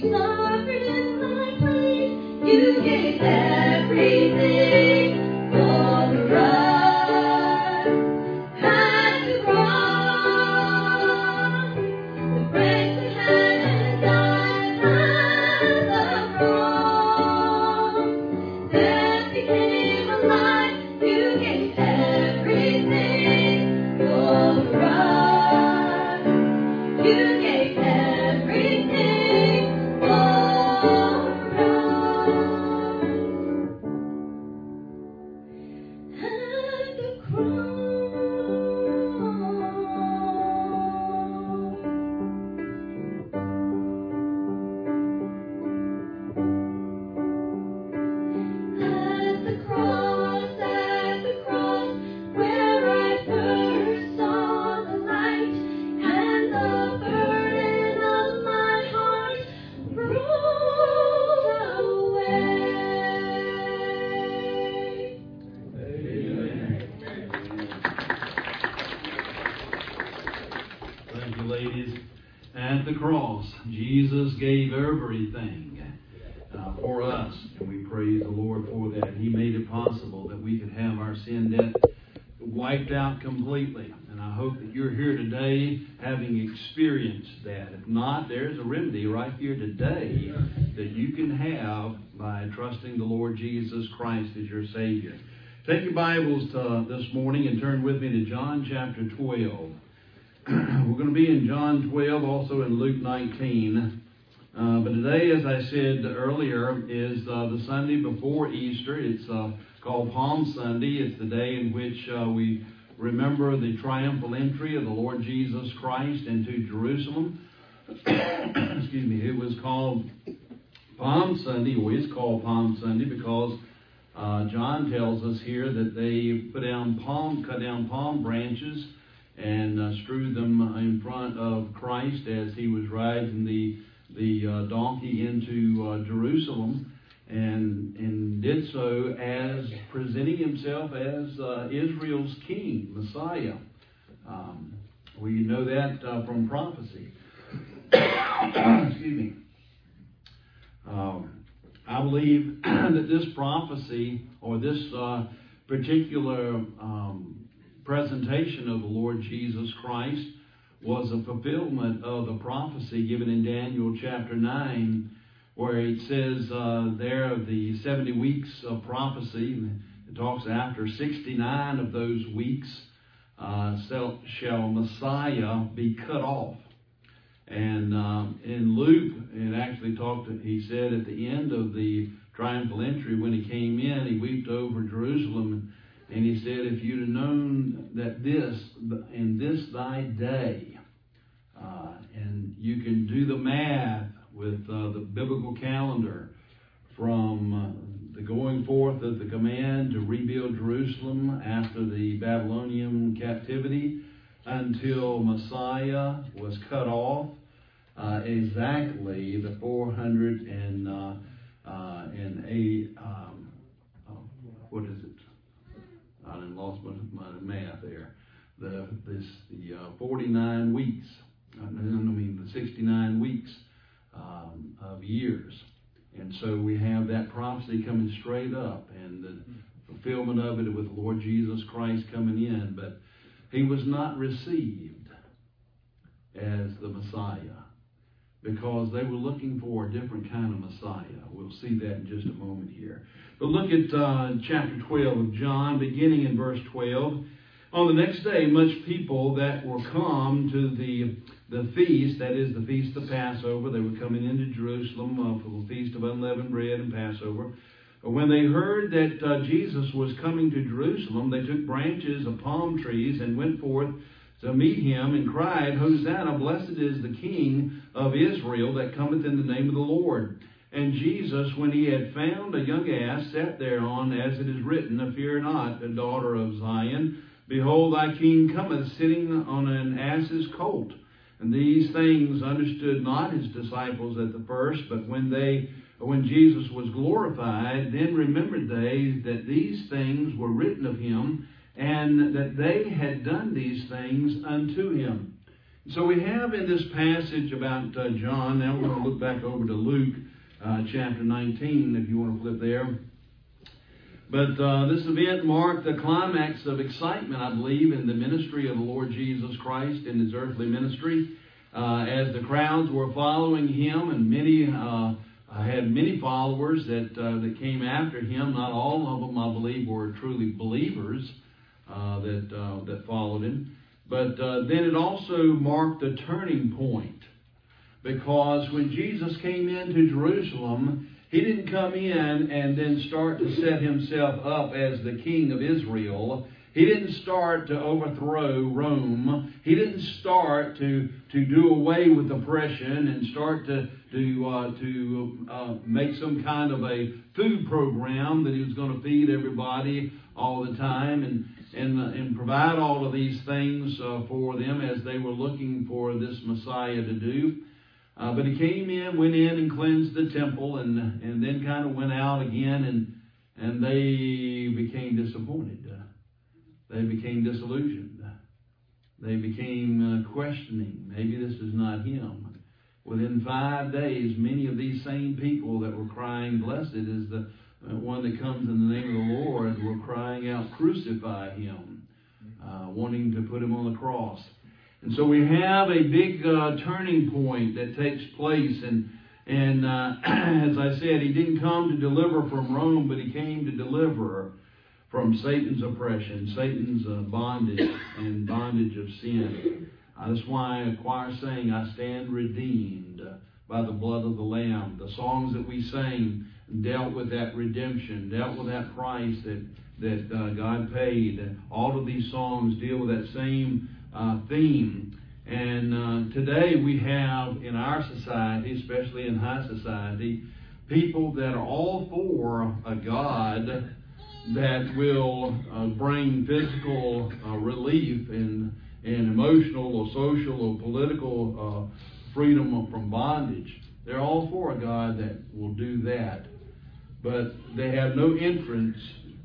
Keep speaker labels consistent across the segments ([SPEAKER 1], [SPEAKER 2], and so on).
[SPEAKER 1] suffered my place. You gave everything for the run. At the cross, the break that had died at the cross. Death became alive. You gave everything for the run. You gave everything for us. At the at the cross, where I first saw the light, and the burden of my heart rolled away.
[SPEAKER 2] Thank you, ladies. At the cross, Jesus gave everything for us, and we praise the Lord for that. He made it possible that we could have our sin debt wiped out completely. And I hope that you're here today having experienced that. If not, there's a remedy right here today that you can have by trusting the Lord Jesus Christ as your Savior. Take your Bibles this morning and turn with me to John chapter 12. We're going to be in John 12, also in Luke 19. But today, as I said earlier, is the Sunday before Easter. It's called Palm Sunday. It's the day in which we remember the triumphal entry of the Lord Jesus Christ into Jerusalem. Excuse me. It was called Palm Sunday, or is called Palm Sunday, because John tells us here that they cut down palm branches and strewed them in front of Christ as he was riding the donkey into Jerusalem, and did so as presenting himself as Israel's king, Messiah. We know that from prophecy. Excuse me. I believe that this prophecy, or this particular presentation of the Lord Jesus Christ, was a fulfillment of the prophecy given in Daniel chapter 9, where it says there of the 70 weeks of prophecy. It talks after 69 of those weeks shall Messiah be cut off. And in Luke, it actually he said at the end of the triumphal entry, when he came in, he wept over Jerusalem, and he said, if you'd have known that in this thy day, and you can do the math with the biblical calendar from the going forth of the command to rebuild Jerusalem after the Babylonian captivity until Messiah was cut off, exactly the 408, what is it? I done lost my math there. The 49 weeks. The 69 weeks of years. And so we have that prophecy coming straight up, and the fulfillment of it with the Lord Jesus Christ coming in. But he was not received as the Messiah, because they were looking for a different kind of Messiah. We'll see that in just a moment here. But look at chapter 12 of John, beginning in verse 12. On the next day, much people that were come to the feast, that is the feast of Passover, they were coming into Jerusalem for the feast of unleavened bread and Passover. When they heard that Jesus was coming to Jerusalem, they took branches of palm trees and went forth to meet him and cried, Hosanna, blessed is the King of Israel that cometh in the name of the Lord. And Jesus, when he had found a young ass, sat thereon, as it is written, Fear not, the daughter of Zion. Behold, thy king cometh, sitting on an ass's colt. And these things understood not his disciples at the first, but when Jesus was glorified, then remembered they that these things were written of him, and that they had done these things unto him. So we have in this passage about John, now we're going to look back over to Luke chapter 19, if you want to flip there. But this event marked the climax of excitement, I believe, in the ministry of the Lord Jesus Christ in His earthly ministry. As the crowds were following Him, and many had many followers that came after Him. Not all of them, I believe, were truly believers that followed Him. But then it also marked a turning point. Because when Jesus came into Jerusalem, He didn't come in and then start to set Himself up as the king of Israel. He didn't start to overthrow Rome. He didn't start to do away with oppression and start to make some kind of a food program that He was going to feed everybody all the time and provide all of these things for them as they were looking for this Messiah to do. But He came in, went in and cleansed the temple and then kind of went out again and they became disappointed. They became disillusioned. They became questioning. Maybe this is not Him. Within 5 days, many of these same people that were crying, "Blessed is the one that comes in the name of the Lord," were crying out, "Crucify Him," wanting to put Him on the cross. And so we have a big turning point that takes place. And as I said, He didn't come to deliver from Rome, but He came to deliver from Satan's oppression, Satan's bondage, and bondage of sin. That's why a choir sang, "I stand redeemed by the blood of the Lamb." The songs that we sang dealt with that redemption, dealt with that price that God paid. All of these songs deal with that same theme. And today we have in our society, especially in high society, people that are all for a God that will bring physical relief and emotional or social or political freedom from bondage. They're all for a God that will do that. But they have no interest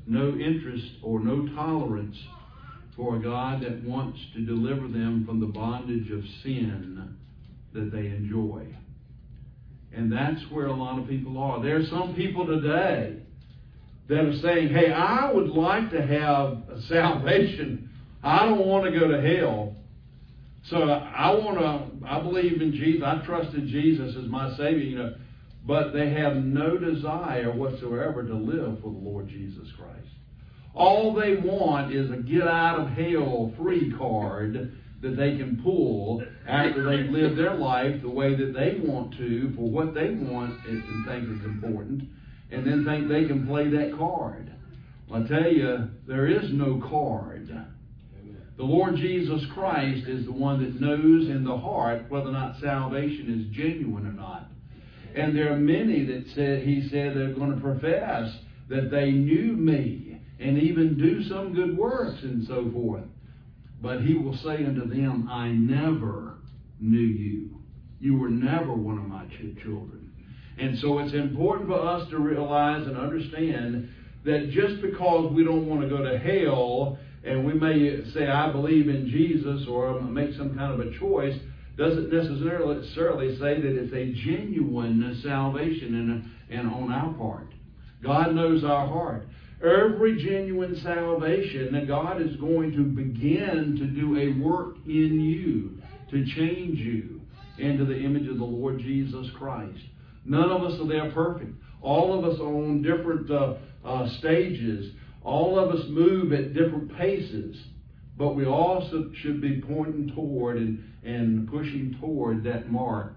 [SPEAKER 2] or no tolerance for a God that wants to deliver them from the bondage of sin that they enjoy. And that's where a lot of people are. There are some people today that are saying, "Hey, I would like to have salvation. I don't want to go to hell. So I believe in Jesus. I trust in Jesus as my Savior, But they have no desire whatsoever to live for the Lord Jesus Christ. All they want is a get out of hell free card that they can pull after they've lived their life the way that they want to, for what they want and think is important, and then think they can play that card. Well, I tell you, there is no card. The Lord Jesus Christ is the one that knows in the heart whether or not salvation is genuine or not. And there are many that he said they're going to profess that they knew me and even do some good works and so forth. But he will say unto them, I never knew you. You were never one of my children. And so it's important for us to realize and understand that just because we don't want to go to hell, and we may say, I believe in Jesus, or make some kind of a choice, doesn't necessarily say that it's a genuine salvation and on our part. God knows our heart. Every genuine salvation, that God is going to begin to do a work in you to change you into the image of the Lord Jesus Christ. None of us are there perfect. All of us are on different stages. All of us move at different paces. But we also should be pointing toward and pushing toward that mark,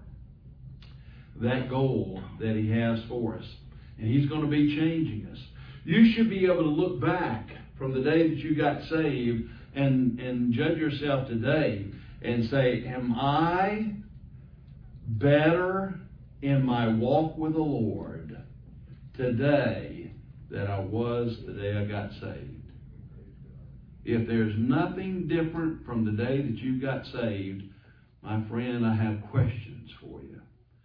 [SPEAKER 2] that goal that He has for us. And He's going to be changing us. You should be able to look back from the day that you got saved and judge yourself today and say, am I better in my walk with the Lord today than I was the day I got saved? If there's nothing different from the day that you got saved, my friend, I have questions for you.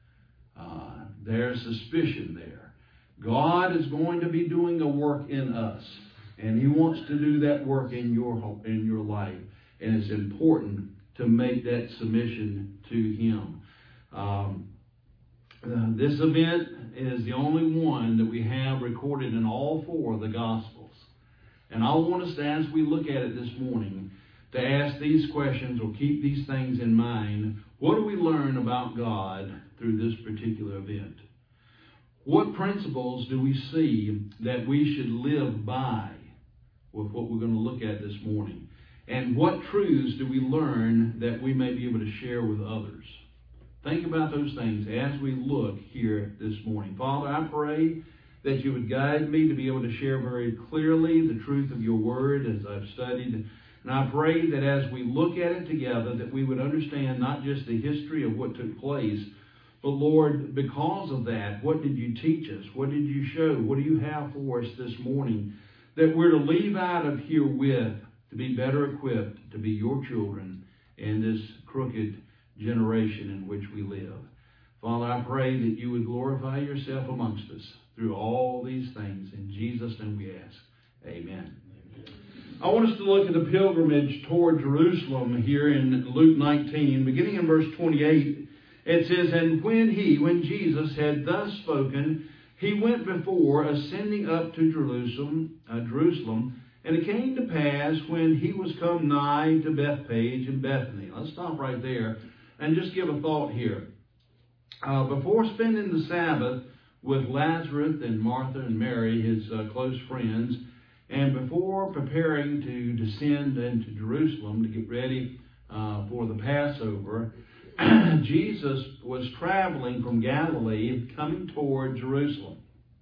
[SPEAKER 2] There's suspicion there. God is going to be doing a work in us, and He wants to do that work in your life. And it's important to make that submission to Him. This event is the only one that we have recorded in all four of the Gospels. And I want us to, as we look at it this morning, to ask these questions or keep these things in mind. What do we learn about God through this particular event? What principles do we see that we should live by with what we're going to look at this morning? And what truths do we learn that we may be able to share with others? Think about those things as we look here this morning. Father, I pray that you would guide me to be able to share very clearly the truth of your word as I've studied. And I pray that as we look at it together, that we would understand not just the history of what took place, but Lord, because of that, what did you teach us? What did you show? What do you have for us this morning that we're to leave out of here with to be better equipped to be your children in this crooked generation in which we live? Father, I pray that you would glorify yourself amongst us through all these things. In Jesus' name we ask. Amen. I want us to look at the pilgrimage toward Jerusalem here in Luke 19, beginning in verse 28. It says, And when Jesus had thus spoken, he went before, ascending up to Jerusalem, and it came to pass when he was come nigh to Bethphage and Bethany. Let's stop right there and just give a thought here. Before spending the Sabbath with Lazarus and Martha and Mary, his close friends, and before preparing to descend into Jerusalem to get ready for the Passover, Jesus was traveling from Galilee, coming toward Jerusalem.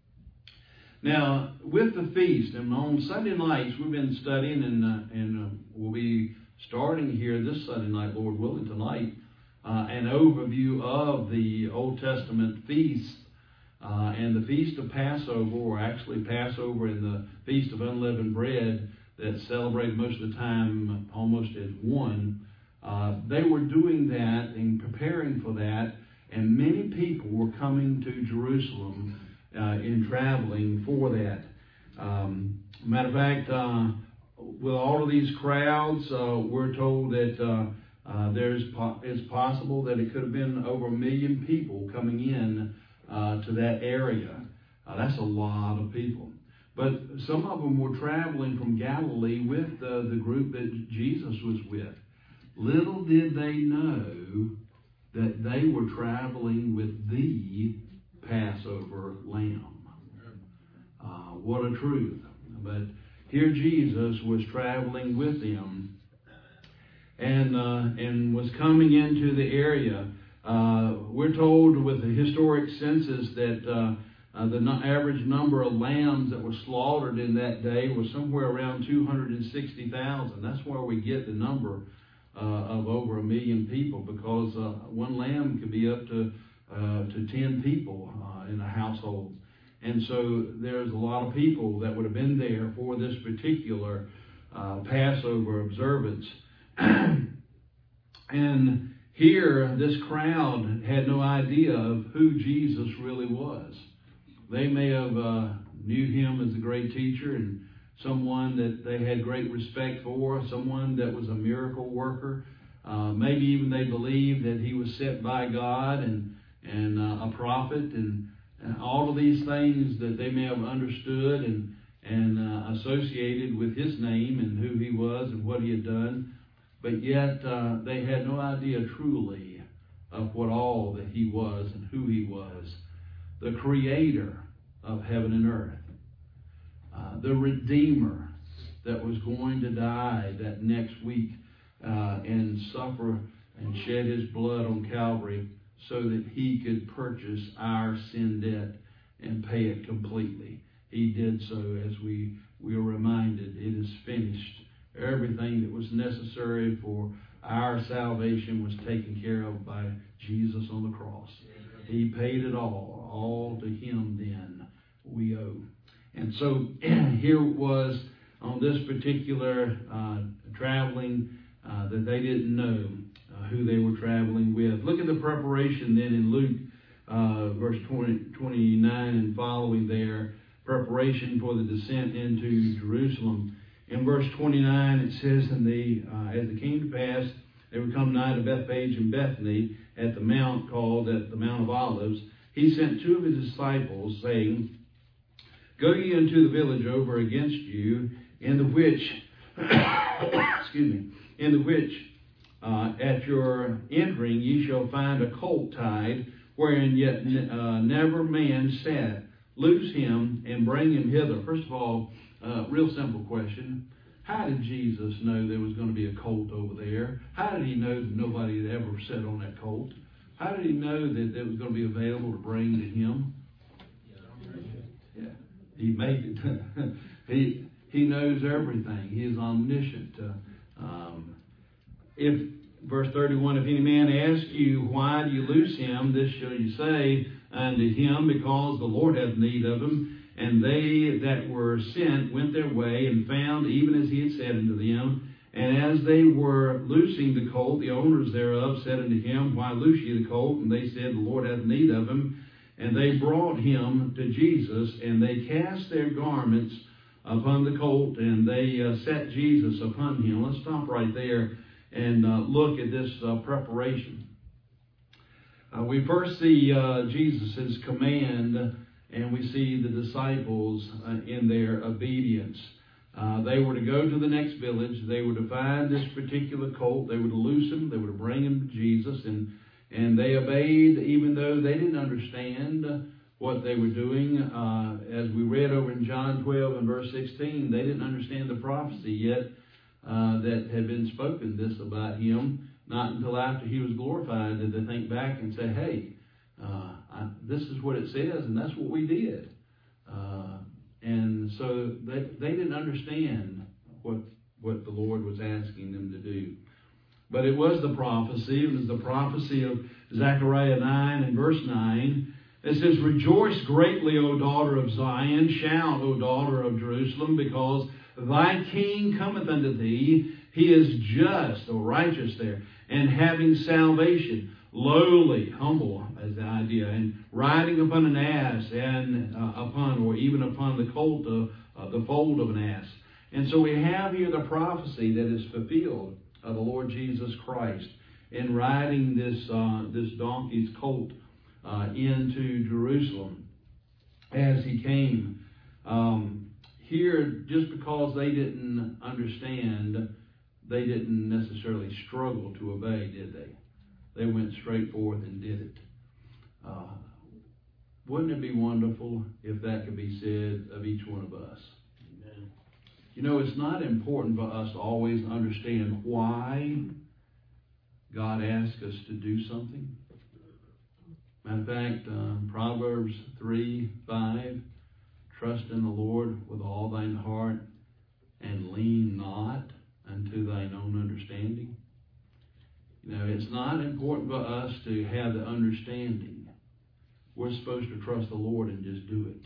[SPEAKER 2] Now, with the feast, and on Sunday nights, we've been studying, and we'll be starting here this Sunday night, Lord willing, tonight, an overview of the Old Testament feasts, and the Feast of Passover, or actually Passover and the Feast of Unleavened Bread, that celebrate most of the time almost as one. They were doing that and preparing for that, and many people were coming to Jerusalem in traveling for that. Matter of fact, with all of these crowds, we're told that it's possible that it could have been over 1 million people coming in to that area. That's a lot of people. But some of them were traveling from Galilee with the group that Jesus was with. Little did they know that they were traveling with the Passover lamb. What a truth. But here Jesus was traveling with them and was coming into the area. We're told with the historic census that the average number of lambs that were slaughtered in that day was somewhere around 260,000. That's where we get the number of over 1 million people, because one lamb could be up to 10 people in a household. And so there's a lot of people that would have been there for this particular Passover observance. And here, this crowd had no idea of who Jesus really was. They may have knew him as a great teacher and someone that they had great respect for, someone that was a miracle worker. Maybe even they believed that he was sent by God and a prophet, and all of these things that they may have understood and associated with his name and who he was and what he had done. But yet they had no idea truly of what all that he was and who he was. The creator of heaven and earth. The Redeemer that was going to die that next week and suffer and shed his blood on Calvary so that he could purchase our sin debt and pay it completely. He did so, as we are reminded. It is finished. Everything that was necessary for our salvation was taken care of by Jesus on the cross. He paid it all to him then we owe. And so here was on this particular traveling that they didn't know who they were traveling with. Look at the preparation then in Luke verse 29 and following there. Preparation for the descent into Jerusalem. In verse 29 it says, as it came to pass, they were come nigh to Bethphage and Bethany at the mount called at the Mount of Olives, he sent 2 of his disciples, saying, Go ye into the village over against you, in the which, at your entering ye shall find a colt tied, wherein yet never man sat. Loose him and bring him hither. First of all, real simple question. How did Jesus know there was going to be a colt over there? How did he know that nobody had ever sat on that colt? How did he know that it was going to be available to bring to him? Yeah, he made it. He knows everything. He is omniscient. If verse 31, if any man ask you, why do you loose him? This shall you say unto him, because the Lord hath need of him. And they that were sent went their way and found even as he had said unto them. And as they were loosing the colt, the owners thereof said unto him, Why loose ye the colt? And they said, The Lord hath need of him. And they brought him to Jesus, and they cast their garments upon the colt, and they set Jesus upon him. Let's stop right there and look at this preparation. We first see Jesus' command, and we see the disciples in their obedience. They were to go to the next village. They were to find this particular colt. They were to loose him. They were to bring him to Jesus. And they obeyed even though they didn't understand what they were doing. As we read over in John 12 and verse 16, they didn't understand the prophecy yet that had been spoken this about him. Not until after he was glorified did they think back and say, hey, this is what it says, and that's what we did. And so they didn't understand what the Lord was asking them to do. But it was the prophecy. It was the prophecy of Zechariah 9 and verse 9. It says, Rejoice greatly, O daughter of Zion. Shout, O daughter of Jerusalem, because thy king cometh unto thee. He is just, or righteous there, and having salvation, lowly, humble as the idea, and riding upon an ass, and even upon the colt, the foal of an ass. And so we have here the prophecy that is fulfilled of the Lord Jesus Christ in riding this donkey's colt into Jerusalem as he came. Here, just because they didn't understand, they didn't necessarily struggle to obey, did they? They went straight forth and did it. Wouldn't it be wonderful if that could be said of each one of us? Amen. You know, it's not important for us to always understand why God asks us to do something. Matter of fact, Proverbs 3:5, Trust in the Lord with all thine heart, and lean not unto thine own understanding. You know, it's not important for us to have the understanding. We're supposed to trust the Lord and just do it.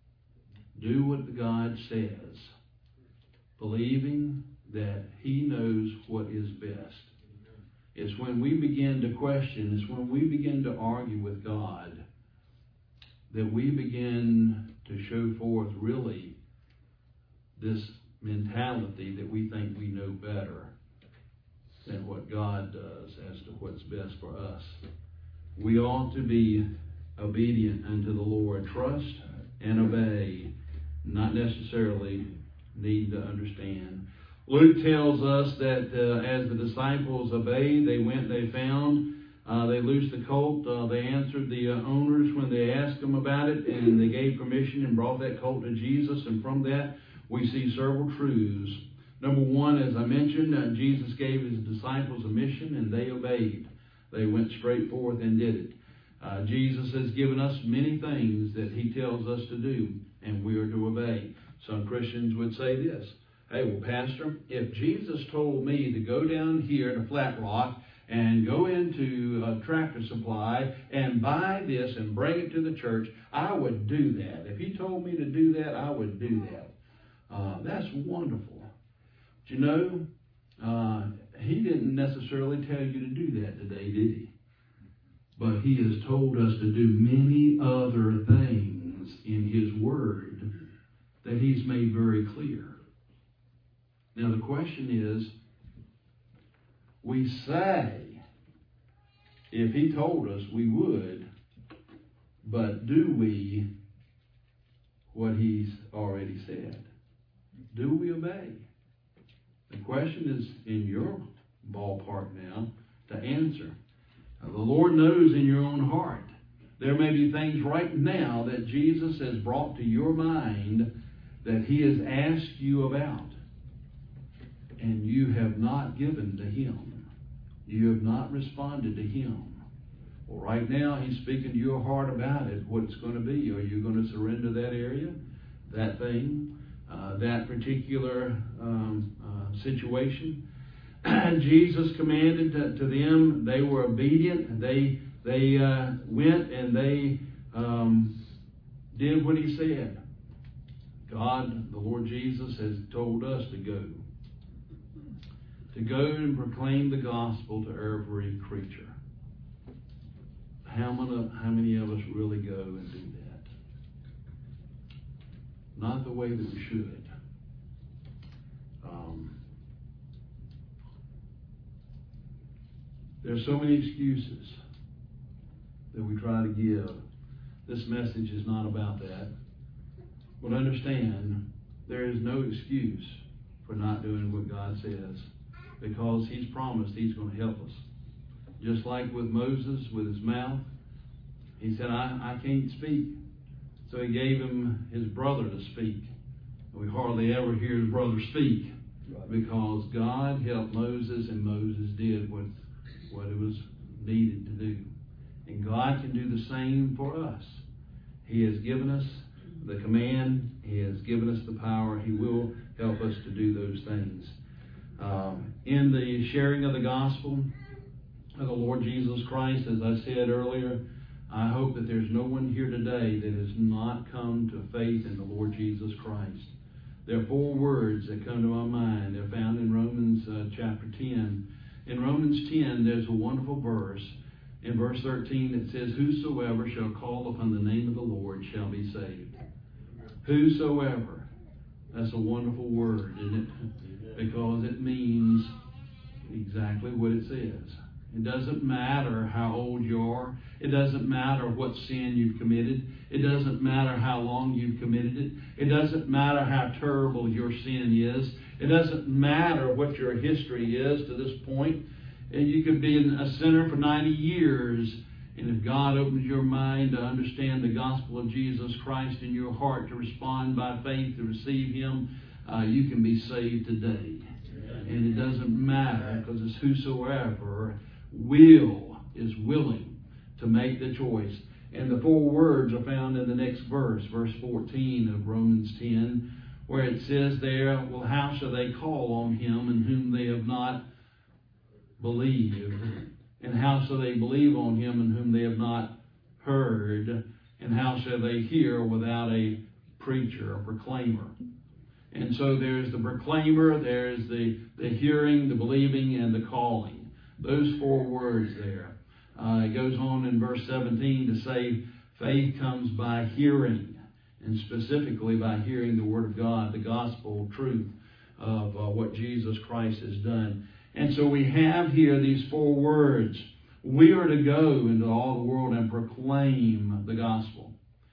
[SPEAKER 2] Do what God says, believing that He knows what is best. It's when we begin to question, it's when we begin to argue with God, that we begin to show forth really this mentality that we think we know better than what God does as to what's best for us. We ought to be obedient unto the Lord. Trust and obey, not necessarily need to understand. Luke tells us that as the disciples obeyed, they went, they found, they loosed the colt, they answered the owners when they asked them about it, and they gave permission and brought that colt to Jesus. And from that, we see several truths. Number one, as I mentioned, Jesus gave His disciples a mission, and they obeyed. They went straight forth and did it. Jesus has given us many things that He tells us to do, and we are to obey. Some Christians would say this, hey, well, Pastor, if Jesus told me to go down here to Flat Rock and go into Tractor Supply and buy this and bring it to the church, I would do that. If He told me to do that, I would do that. That's wonderful. But you know, He didn't necessarily tell you to do that today, did He? But He has told us to do many other things in His Word that He's made very clear. Now the question is, We say, if He told us, we would, but do we what He's already said? Do we obey? The question is in your ballpark now to answer. The Lord knows in your own heart. There may be things right now that Jesus has brought to your mind that He has asked you about, and you have not given to Him. You have not responded to Him. Well, right now, He's speaking to your heart about it, what it's going to be. Are you going to surrender that area, that thing, that particular situation? Jesus commanded to them. They were obedient. They went and they did what He said. God, the Lord Jesus, has told us to go. To go and proclaim the gospel to every creature. How many of us really go and do that? Not the way that we should. There's so many excuses that we try to give. This message is not about that. But understand, there is no excuse for not doing what God says, because He's promised He's going to help us. Just like with Moses, with his mouth, he said, I can't speak. So He gave him his brother to speak. We hardly ever hear his brother speak, because God helped Moses, and Moses did what it was needed to do. And God can do the same for us. He has given us the command. He has given us the power. He will help us to do those things. In the sharing of the gospel of the Lord Jesus Christ, as I said earlier, I hope that there's no one here today that has not come to faith in the Lord Jesus Christ. There are 4 words that come to my mind. They're found in Romans chapter 10. In Romans 10, there's a wonderful verse. In verse 13, it says, whosoever shall call upon the name of the Lord shall be saved. Whosoever. That's a wonderful word, isn't it? Because it means exactly what it says. It doesn't matter how old you are. It doesn't matter what sin you've committed. It doesn't matter how long you've committed it. It doesn't matter how terrible your sin is. It doesn't matter what your history is to this point. And you could be a sinner for 90 years. And if God opens your mind to understand the gospel of Jesus Christ in your heart, to respond by faith, to receive Him, you can be saved today. And it doesn't matter, because it's whosoever is willing to make the choice. And the 4 words are found in the next verse, verse 14 of Romans 10, where it says there, well, how shall they call on Him in whom they have not believed? And how shall they believe on Him in whom they have not heard? And how shall they hear without a preacher, a proclaimer? And so there's the proclaimer, there's the hearing, the believing, and the calling. Those 4 words there. It goes on in verse 17 to say, faith comes by hearing, and specifically by hearing the Word of God, the gospel truth of what Jesus Christ has done. And so we have here these 4 words. We are to go into all the world and proclaim the gospel.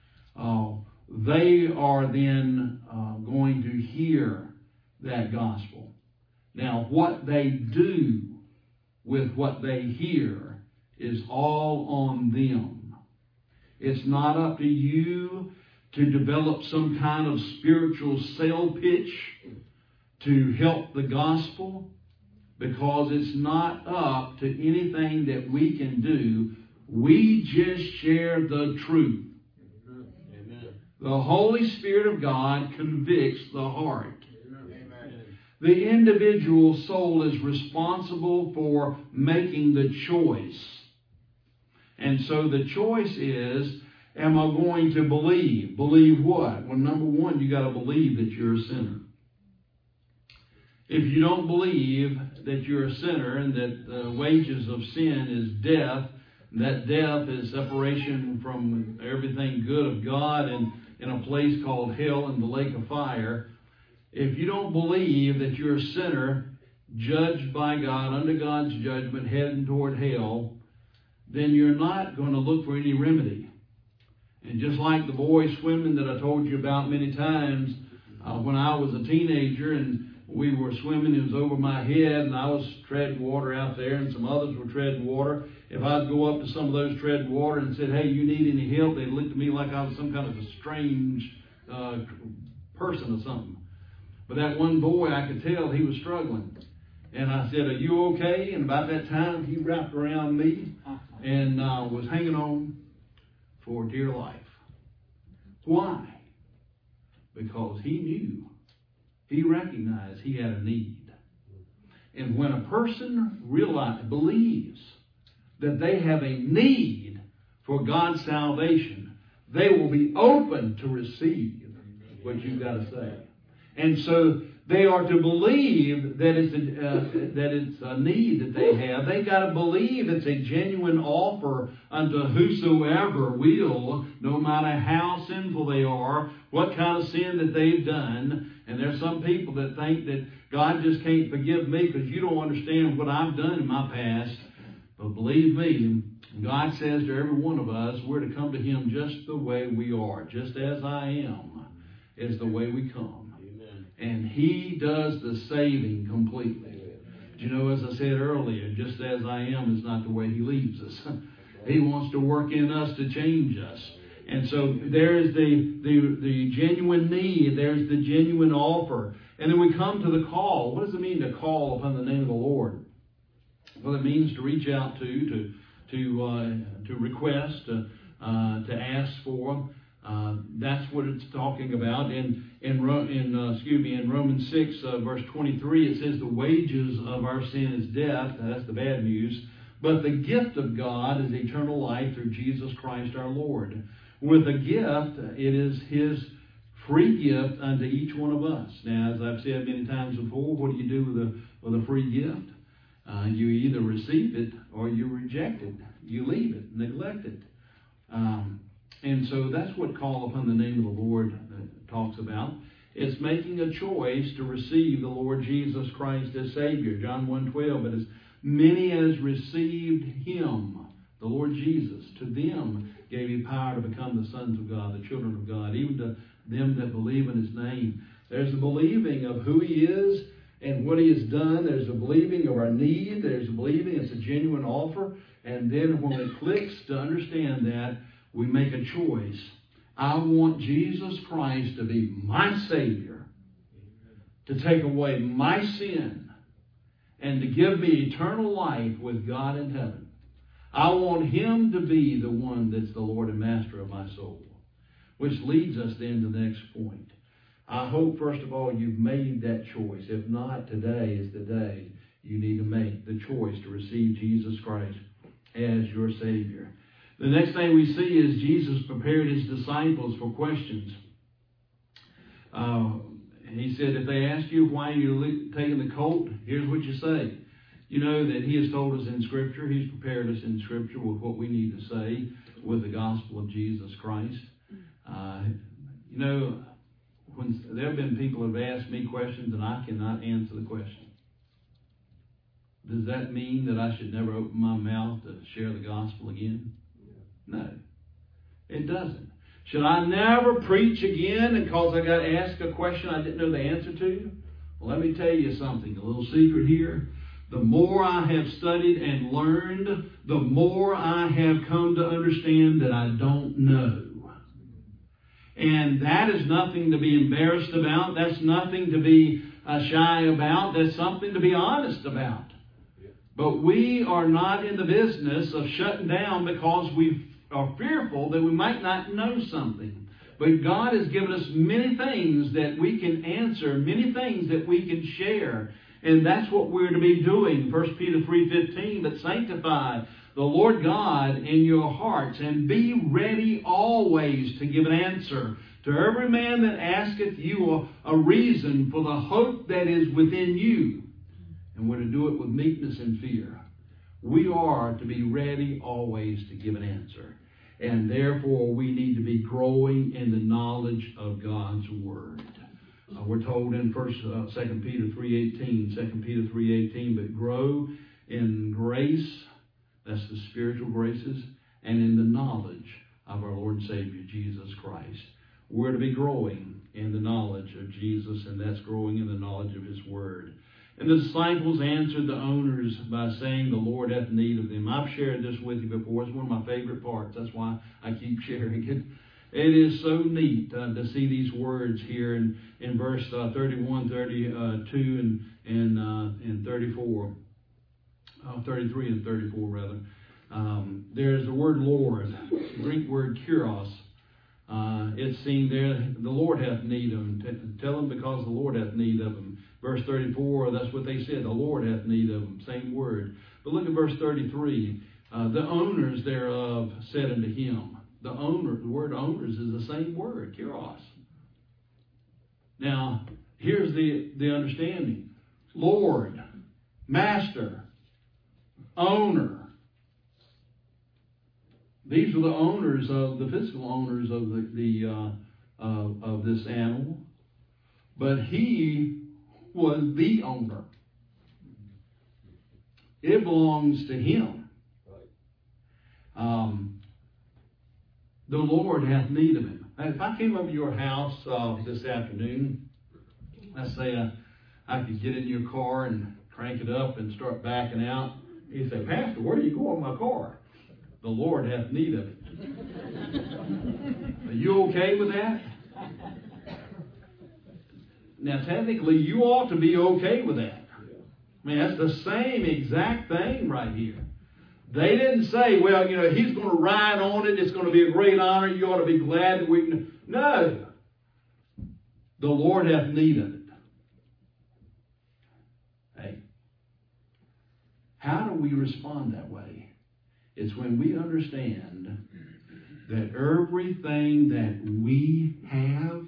[SPEAKER 2] They are then going to hear that gospel. Now, what they do with what they hear is all on them. It's not up to you to develop some kind of spiritual sales pitch to help the gospel, because it's not up to anything that we can do. We just share the truth. Amen. The Holy Spirit of God convicts the heart. Amen. The individual soul is responsible for making the choice. And so the choice is, am I going to believe? Believe what? Well, number one, you got to believe that you're a sinner. If you don't believe that you're a sinner and that the wages of sin is death, that death is separation from everything good of God and in a place called hell and the lake of fire, if you don't believe that you're a sinner, judged by God, under God's judgment, heading toward hell, then you're not going to look for any remedy. And just like the boy swimming that I told you about many times, when I was a teenager and we were swimming, it was over my head and I was treading water out there and some others were treading water. If I'd go up to some of those treading water and said, hey, you need any help? They'd look at me like I was some kind of a strange person or something. But that one boy, I could tell he was struggling. And I said, are you okay? And about that time, he wrapped around me and was hanging on for dear life. Why? Because he knew, he recognized he had a need. And when a person believes that they have a need for God's salvation, they will be open to receive what you've got to say. And so they are to believe that it's a need that they have. They've got to believe it's a genuine offer unto whosoever will, no matter how sinful they are, what kind of sin that they've done. And there's some people that think that God just can't forgive me because you don't understand what I've done in my past. But believe me, God says to every one of us, we're to come to Him just the way we are. Just as I am is the way we come. And He does the saving completely. You know, as I said earlier, just as I am is not the way He leaves us. He wants to work in us to change us. And so there's the genuine need. There's the genuine offer. And then we come to the call. What does it mean to call upon the name of the Lord? Well, it means to reach out to request, to ask for. That's what it's talking about. In Romans 6, verse 23, it says the wages of our sin is death. That's the bad news. But the gift of God is eternal life through Jesus Christ our Lord. With a gift, it is His free gift unto each one of us. Now, as I've said many times before, what do you do with a free gift? You either receive it or you reject it. You leave it, neglect it. And so that's what call upon the name of the Lord talks about. It's making a choice to receive the Lord Jesus Christ as Savior. John 1:12, but as many as received Him, the Lord Jesus, to them gave He power to become the sons of God, the children of God, even to them that believe in His name. There's a believing of who He is and what He has done. There's a believing of our need. There's a believing it's a genuine offer. And then when it clicks to understand that, we make a choice. I want Jesus Christ to be my Savior, to take away my sin, and to give me eternal life with God in heaven. I want Him to be the one that's the Lord and Master of my soul. Which leads us then to the next point. I hope, first of all, you've made that choice. If not, today is the day you need to make the choice to receive Jesus Christ as your Savior. The next thing we see is Jesus prepared His disciples for questions. He said, if they ask you why you're taking the colt, here's what you say. You know that He has told us in Scripture. He's prepared us in Scripture with what we need to say with the gospel of Jesus Christ. You know, when there have been people who have asked me questions and I cannot answer the question. Does that mean that I should never open my mouth to share the gospel again? No, it doesn't. Should I never preach again because I got asked a question I didn't know the answer to? Well, let me tell you something, a little secret here. The more I have studied and learned, the more I have come to understand that I don't know. And that is nothing to be embarrassed about. That's nothing to be shy about. That's something to be honest about. But we are not in the business of shutting down because we are fearful that we might not know something. But God has given us many things that we can answer, many things that we can share. And that's what we're to be doing. 1 Peter 3:15, but sanctify the Lord God in your hearts, and be ready always to give an answer to every man that asketh you a reason for the hope that is within you. And we're to do it with meekness and fear. We are to be ready always to give an answer. And therefore we need to be growing in the knowledge of God's Word. We're told in 2 Peter 3:18, 2 Peter 3:18, but grow in grace, that's the spiritual graces, and in the knowledge of our Lord and Savior, Jesus Christ. We're to be growing in the knowledge of Jesus, and that's growing in the knowledge of His Word. And the disciples answered the owners by saying, the Lord hath need of them. I've shared this with you before. It's one of my favorite parts. That's why I keep sharing it. It is so neat to see these words here in verse 31, 32, and 34. 33 and 34, rather. There's the word Lord, the Greek word kuros. It's seen there, the Lord hath need of them. Tell them because the Lord hath need of them. Verse 34, that's what they said, the Lord hath need of them, same word. But look at verse 33. The owners thereof said unto him. The word owners is the same word, kuros. Now, here's the understanding. Lord, master, owner. These are the owners of the physical owners of of this animal, but he was the owner. It belongs to him. The Lord hath need of him. If I came over to your house this afternoon, let's say I could get in your car and crank it up and start backing out. You say, Pastor, where do you go in my car? The Lord hath need of it. Are you okay with that? Now, technically, you ought to be okay with that. I mean, that's the same exact thing right here. They didn't say, well, he's going to ride on it. It's going to be a great honor. You ought to be glad that we can. No. The Lord hath need of it. Hey. How do we respond that way? It's when we understand that everything that we have,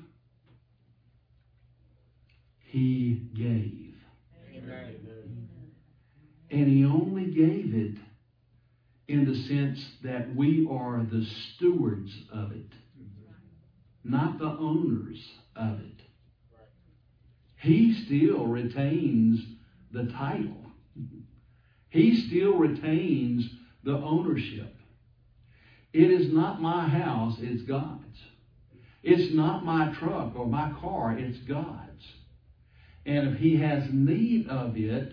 [SPEAKER 2] He gave. Amen. And He only gave it in the sense that we are the stewards of it, not the owners of it. He still retains the title. He still retains the ownership. It is not my house, it's God's. It's not my truck or my car, it's God's. And if He has need of it,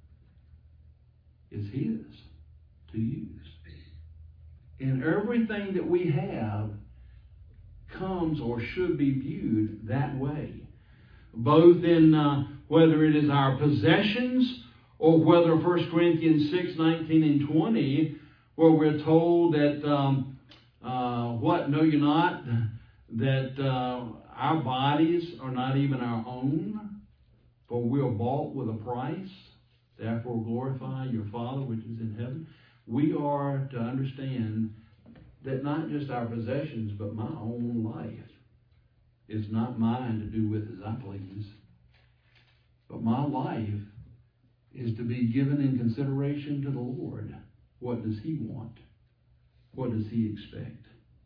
[SPEAKER 2] it's His to use. And everything that we have comes or should be viewed that way. Both in whether it is our possessions or whether 1 Corinthians 6, 19 and 20, where we're told that, know you not, that our bodies are not even our own, for we are bought with a price. Therefore glorify your Father which is in heaven. We are to understand that not just our possessions, but my own life is not mine to do with as I please. But my life is to be given in consideration to the Lord. What does He want? What does He expect?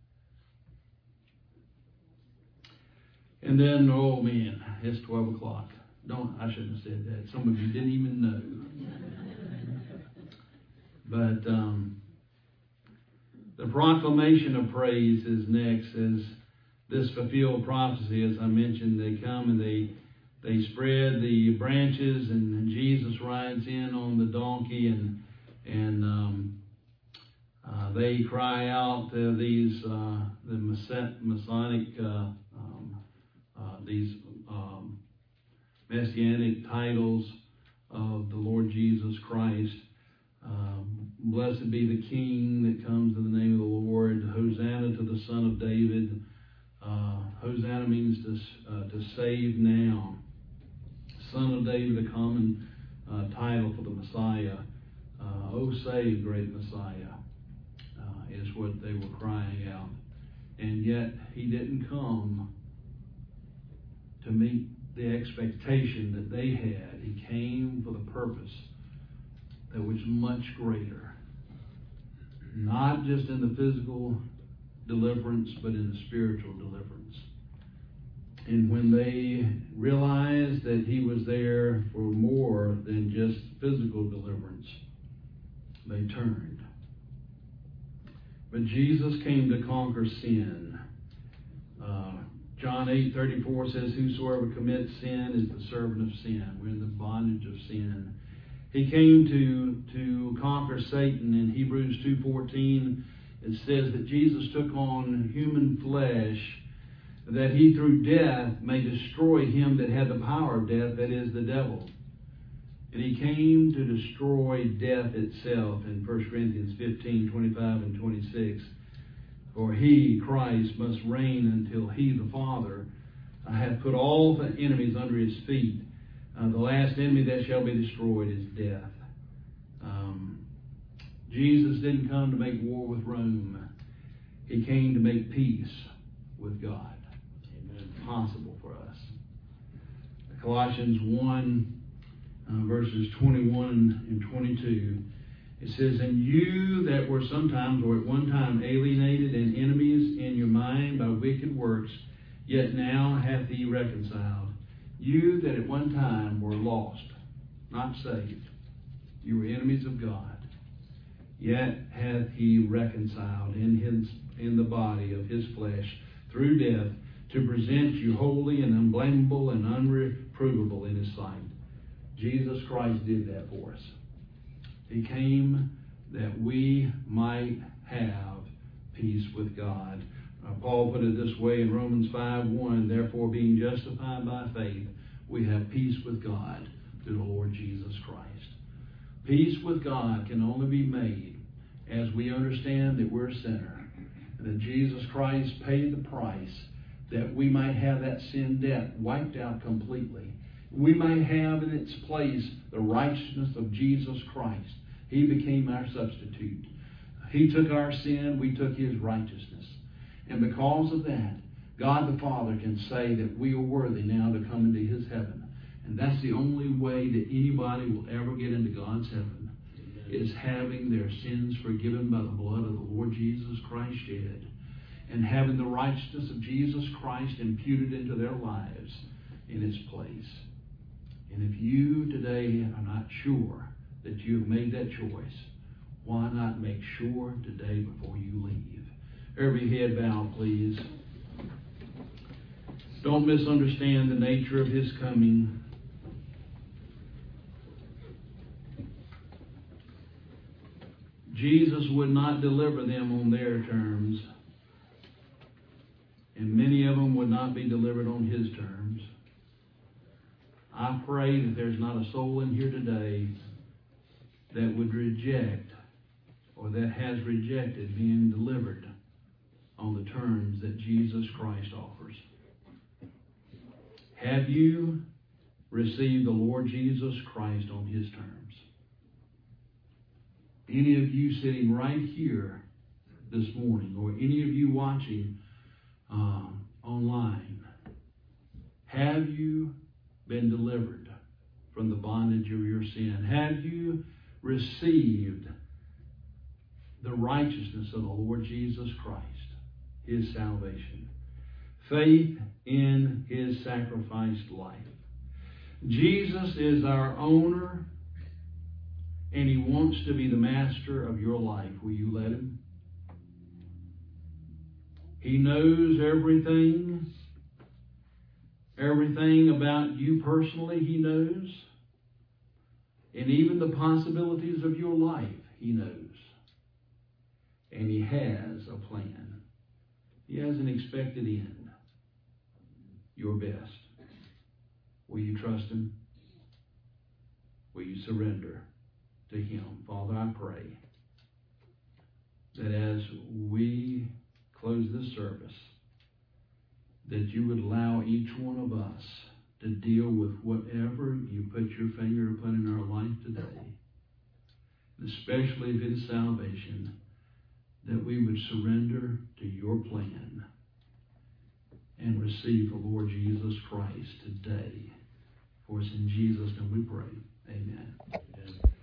[SPEAKER 2] And then, oh man, it's 12 o'clock. I shouldn't have said that. Some of you didn't even know. But the proclamation of praise is next. As this fulfilled prophecy, as I mentioned, they come and they spread the branches, and Jesus rides in on the donkey, and they cry out these the Masonic these messianic titles of the Lord Jesus Christ. Blessed be the King that comes in the name of the Lord. Hosanna to the Son of David. Hosanna means to save now. Son of David, a common title for the Messiah. Oh, save, great Messiah, is what they were crying out. And yet, He didn't come to meet the expectation that they had. He came for the purpose that was much greater. Not just in the physical deliverance, but in the spiritual deliverance. And when they realized that he was there for more than just physical deliverance, they turned. But Jesus came to conquer sin. John 8:34 says, whosoever commits sin is the servant of sin. We're in the bondage of sin. He came to conquer Satan. In Hebrews 2:14, it says that Jesus took on human flesh, that he through death may destroy him that had the power of death, that is, the devil. And he came to destroy death itself in 1 Corinthians 15:25 and 26. For he, Christ, must reign until he, the Father, hath put all the enemies under his feet. The last enemy that shall be destroyed is death. Jesus didn't come to make war with Rome. He came to make peace with God. Amen. Possible for us. Colossians 1, verses 21 and 22. It says, and you that were sometimes or at one time alienated and enemies in your mind by wicked works, yet now hath he reconciled. You that at one time were lost, not saved. You were enemies of God. Yet hath he reconciled in the body of his flesh through death, to present you holy and unblameable and unreprovable in his sight. Jesus Christ did that for us. He came that we might have peace with God. Paul put it this way in Romans 5:1, therefore being justified by faith, we have peace with God through the Lord Jesus Christ. Peace with God can only be made as we understand that we're a sinner, and that Jesus Christ paid the price that we might have that sin debt wiped out completely. We might have in its place the righteousness of Jesus Christ. He became our substitute. He took our sin, we took his righteousness. And because of that, God the Father can say that we are worthy now to come into his heaven. And that's the only way that anybody will ever get into God's heaven, is having their sins forgiven by the blood of the Lord Jesus Christ shed, and having the righteousness of Jesus Christ imputed into their lives in its place. And if you today are not sure that you have made that choice, why not make sure today before you leave? Every head bowed, please. Don't misunderstand the nature of his coming. Jesus would not deliver them on their terms, and many of them would not be delivered on his terms. I pray that there's not a soul in here today that would reject or that has rejected being delivered on the terms that Jesus Christ offers. Have you received the Lord Jesus Christ on his terms? Any of you sitting right here this morning, or any of you watching online, have you been delivered from the bondage of your sin? Have you received the righteousness of the Lord Jesus Christ, his salvation? Faith in his sacrificed life. Jesus is our owner, and he wants to be the master of your life. Will you let him? He knows everything. Everything about you personally, he knows. And even the possibilities of your life, he knows. And he has a plan. He has an expected end. Your best. Will you trust him? Will you surrender to him? Father, I pray that as we close this service, that you would allow each one of us to deal with whatever you put your finger upon in our life today, especially if it is salvation, that we would surrender to your plan and receive the Lord Jesus Christ today. For it's in Jesus' name we pray. Amen. Amen.